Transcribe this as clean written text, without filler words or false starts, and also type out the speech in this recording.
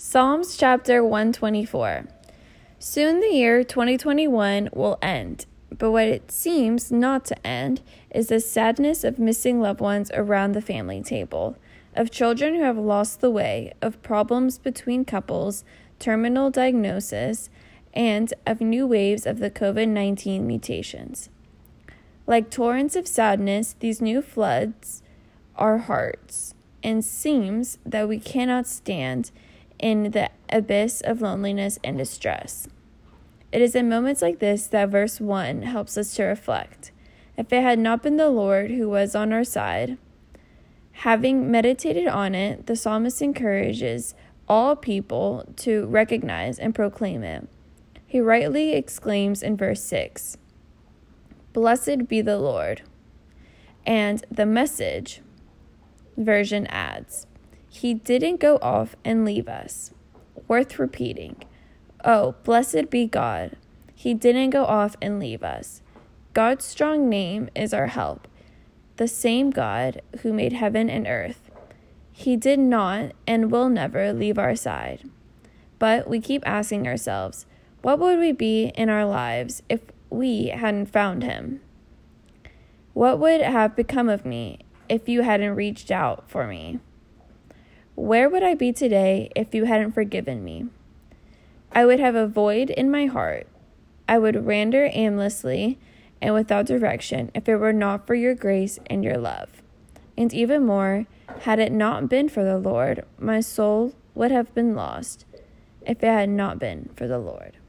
Psalms chapter 124. Soon the year 2021 will end, but what it seems not to end is the sadness of missing loved ones around the family table, of children who have lost the way, of problems between couples, terminal diagnosis, and of new waves of the COVID-19 mutations. Like torrents of sadness, these new floods our hearts, and seems that we cannot stand in the abyss of loneliness and distress. It is in moments like this that verse 1 helps us to reflect. If it had not been the Lord who was on our side, having meditated on it, the psalmist encourages all people to recognize and proclaim it. He rightly exclaims in verse 6, "Blessed be the Lord." And the Message version adds, "He didn't go off and leave us." Worth repeating. Oh, blessed be God. He didn't go off and leave us. God's strong name is our help. The same God who made heaven and earth. He did not and will never leave our side. But we keep asking ourselves, what would we be in our lives if we hadn't found him? What would have become of me if you hadn't reached out for me? Where would I be today if you hadn't forgiven me? I would have a void in my heart. I would wander aimlessly and without direction if it were not for your grace and your love. And even more, had it not been for the Lord, my soul would have been lost if it had not been for the Lord.